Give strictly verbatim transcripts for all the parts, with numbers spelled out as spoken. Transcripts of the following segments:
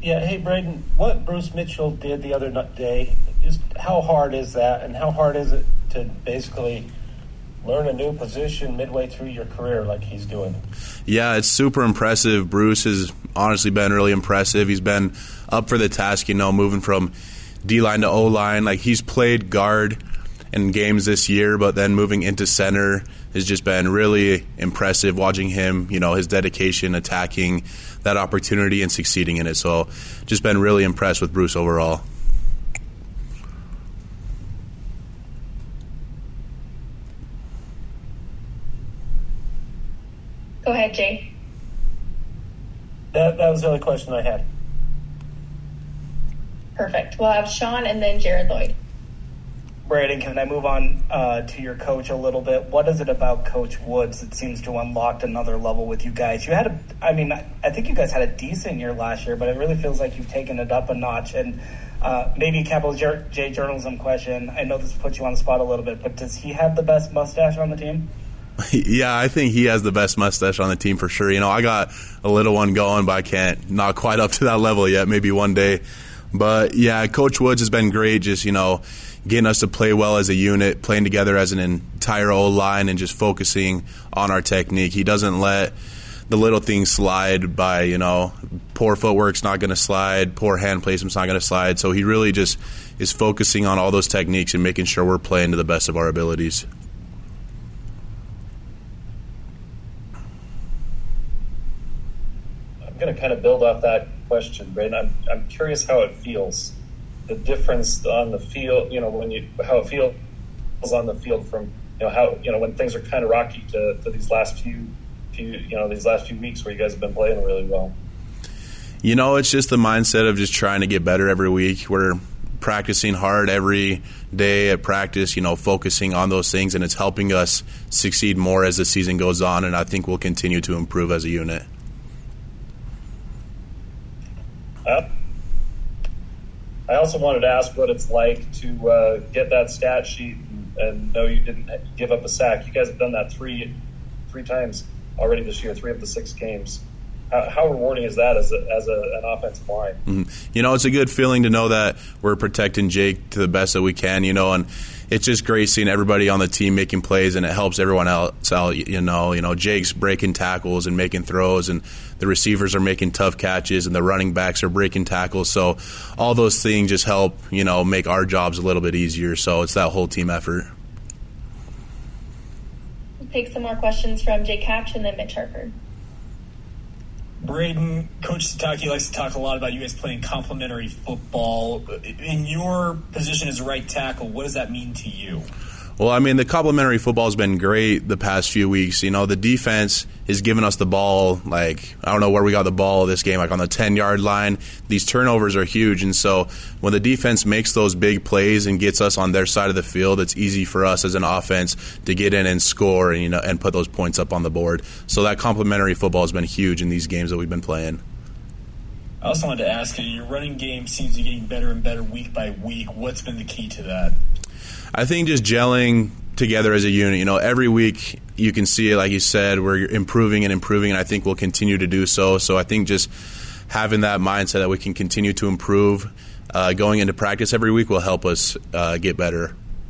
Yeah, hey, Braden, what Bruce Mitchell did the other day, just how hard is that, and how hard is it to basically learn a new position midway through your career like he's doing? Yeah, it's super impressive. Bruce has honestly been really impressive. He's been up for the task, you know, moving from D-line to O-line. Like, he's played guard in games this year, but then moving into center has just been really impressive watching him, you know, his dedication, attacking that opportunity and succeeding in it. So just been really impressed with Bruce overall. Go ahead, Jay. That, that was the only question I had. Perfect. We'll have Sean and then Jared Lloyd. Braden, can I move on uh, to your coach a little bit? What is it about Coach Woods that seems to unlocked another level with you guys? You had a, I mean, I think you guys had a decent year last year, but it really feels like you've taken it up a notch. And uh, maybe a Capital J journalism question. I know this puts you on the spot a little bit, but does he have the best mustache on the team? Yeah, I think he has the best mustache on the team for sure. You know, I got a little one going, but I can't, not quite up to that level yet, maybe one day. But, yeah, Coach Woods has been great, just, you know, getting us to play well as a unit, playing together as an entire O-line, and just focusing on our technique. He doesn't let the little things slide by, you know, poor footwork's not going to slide, poor hand placement's not going to slide. So he really just is focusing on all those techniques and making sure we're playing to the best of our abilities. I'm going to kind of build off that question, Braden. I'm I'm curious how it feels, the difference on the field. You know, when you how it feels on the field from you know how you know when things are kind of rocky to, to these last few few you know these last few weeks where you guys have been playing really well. You know, it's just the mindset of just trying to get better every week. We're practicing hard every day at practice, you know, focusing on those things, and it's helping us succeed more as the season goes on, and I think we'll continue to improve as a unit. Uh, I also wanted to ask what it's like to uh, get that stat sheet and, and know you didn't give up a sack. You guys have done that three three times already this year, three of the six games. How, how rewarding is that as, a, as a, an offensive line? Mm-hmm. You know, it's a good feeling to know that we're protecting Jake to the best that we can, you know, and it's just great seeing everybody on the team making plays, and it helps everyone else out, you know. You know, Jake's breaking tackles and making throws, and the receivers are making tough catches, and the running backs are breaking tackles. So all those things just help, you know, make our jobs a little bit easier. So it's that whole team effort. We'll take some more questions from Jake Hatch and then Mitch Harford. Braden, Coach Sataki likes to talk a lot about you guys playing complementary football. In your position as a right tackle, what does that mean to you? Well, I mean, the complementary football has been great the past few weeks. You know, the defense is giving us the ball, like, I don't know where we got the ball this game, like on the ten-yard line. These turnovers are huge, and so when the defense makes those big plays and gets us on their side of the field, it's easy for us as an offense to get in and score and, you know, and put those points up on the board. So that complementary football has been huge in these games that we've been playing. I also wanted to ask you, your running game seems to be getting better and better week by week. What's been the key to that? I think just gelling together as a unit. You know, every week you can see it, like you said, we're improving and improving, and I think we'll continue to do so. So I think just having that mindset that we can continue to improve uh, going into practice every week will help us uh, get better.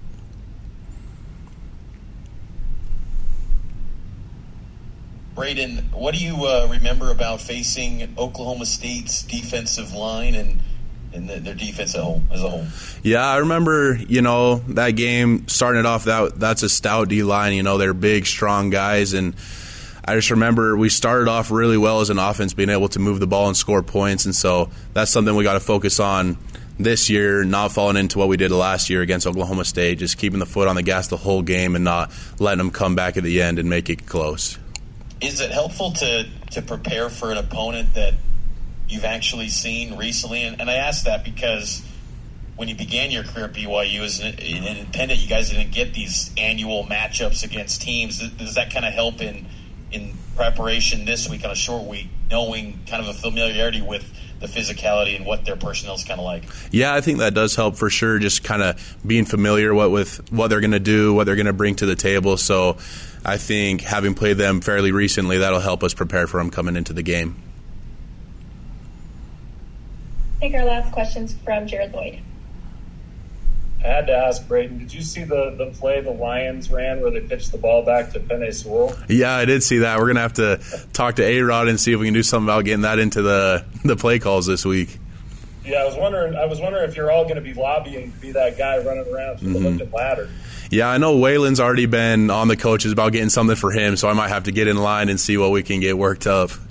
Braden, what do you uh, remember about facing Oklahoma State's defensive line and and their defense as a whole? As a whole? Yeah, I remember, you know, that game starting it off, that that's a stout D-line. You know, they're big, strong guys, and I just remember we started off really well as an offense, being able to move the ball and score points, and so that's something we got to focus on this year, not falling into what we did last year against Oklahoma State, just keeping the foot on the gas the whole game and not letting them come back at the end and make it close. Is it helpful to, to prepare for an opponent that you've actually seen recently? And, and I ask that because when you began your career at B Y U as an, an independent, you guys didn't get these annual matchups against teams. Does that kind of help in in preparation this week on a short week, knowing kind of a familiarity with the physicality and what their personnel is kind of like? Yeah, I think that does help for sure, just kind of being familiar what with what they're going to do, what they're going to bring to the table. So I think having played them fairly recently, that'll help us prepare for them coming into the game. Take our last questions from Jared Lloyd. I had to ask Braden, did you see the, the play the Lions ran where they pitched the ball back to Penei Sewell? Yeah, I did see that. We're going to have to talk to A-Rod and see if we can do something about getting that into the, the play calls this week. Yeah, I was wondering I was wondering if you're all going to be lobbying to be that guy running around through mm-hmm. the lifted ladder. Yeah, I know Waylon's already been on the coaches about getting something for him, so I might have to get in line and see what we can get worked up.